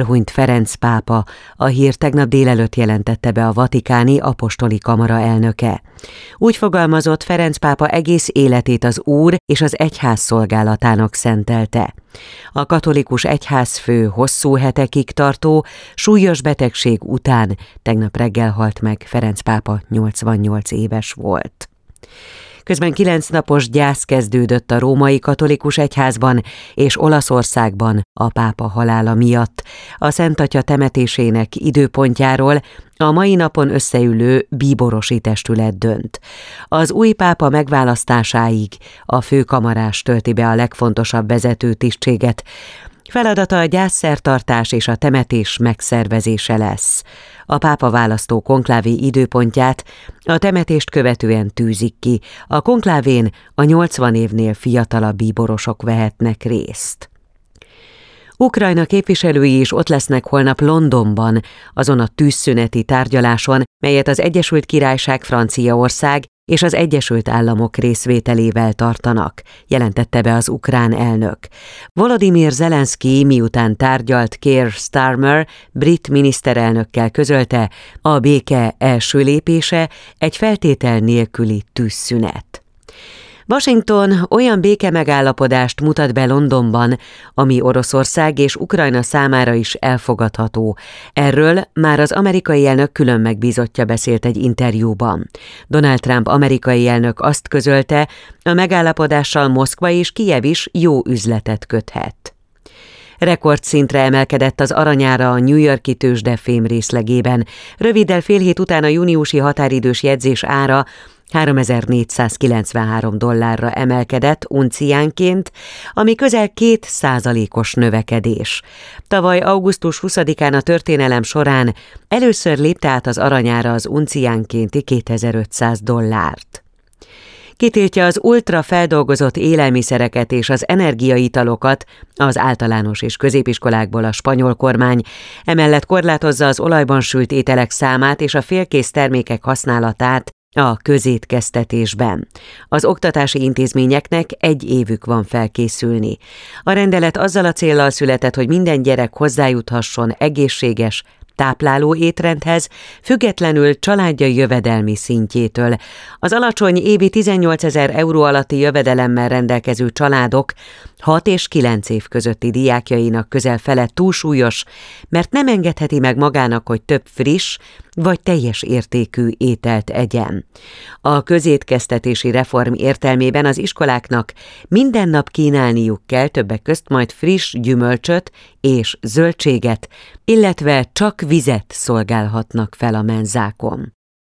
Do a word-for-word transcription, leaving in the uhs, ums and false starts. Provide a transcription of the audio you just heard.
elhunyt Ferenc pápa, a hír tegnap délelőtt jelentette be a vatikáni apostoli kamara elnöke. Úgy fogalmazott, Ferenc pápa egész életét az Úr és az egyház szolgálatának szentelte. A katolikus egyházfő hosszú hetekig tartó, súlyos betegség után tegnap reggel halt meg. Ferenc pápa nyolcvannyolc éves volt. Közben kilenc napos gyász kezdődött a római katolikus egyházban és Olaszországban a pápa halála miatt. A Szent Atya temetésének időpontjáról a mai napon összeülő bíborosi testület dönt. Az új pápa megválasztásáig a főkamarás tölti be a legfontosabb vezető tisztséget. Feladata a gyászszertartás és a temetés megszervezése lesz. A pápa választó konklávé időpontját a temetést követően tűzik ki. A konklávén a nyolcvan évnél fiatalabb bíborosok vehetnek részt. Ukrajna képviselői is ott lesznek holnap Londonban, azon a tűzszüneti tárgyaláson, melyet az Egyesült Királyság, Franciaország és az Egyesült Államok részvételével tartanak, jelentette be az ukrán elnök. Volodymyr Zelenszky miután tárgyalt Keir Starmer brit miniszterelnökkel közölte, a béke első lépése egy feltétel nélküli tűzszünet. Washington olyan békemegállapodást mutat be Londonban, ami Oroszország és Ukrajna számára is elfogadható. Erről már az amerikai elnök külön megbízottja beszélt egy interjúban. Donald Trump amerikai elnök azt közölte, a megállapodással Moszkva és Kijev is jó üzletet köthet. Rekordszintre emelkedett az aranyára a New York-i tőzsde fémrészlegében. Röviddel fél hét után a júniusi határidős jegyzés ára háromezer-négyszázkilencvenhárom dollárra emelkedett unciánként, ami közel két százalékos növekedés. Tavaly augusztus huszadikán a történelem során először lépte át az aranyára az unciánkénti kétezer-ötszáz dollárt. Kitiltja az ultra feldolgozott élelmiszereket és az energiaitalokat az általános és középiskolákból a spanyol kormány, emellett korlátozza az olajban sült ételek számát és a félkész termékek használatát a közétkeztetésben. Az oktatási intézményeknek egy évük van felkészülni. A rendelet azzal a céllal született, hogy minden gyerek hozzájuthasson egészséges, tápláló étrendhez, függetlenül családja jövedelmi szintjétől. Az alacsony évi tizennyolcezer euró alatti jövedelemmel rendelkező családok hat és kilenc év közötti diákjainak közel fele túlsúlyos, mert nem engedheti meg magának, hogy több friss vagy teljes értékű ételt egyen. A közétkeztetési reform értelmében az iskoláknak minden nap kínálniuk kell többek közt majd friss gyümölcsöt és zöldséget, illetve csak vizet szolgálhatnak fel a menzákon.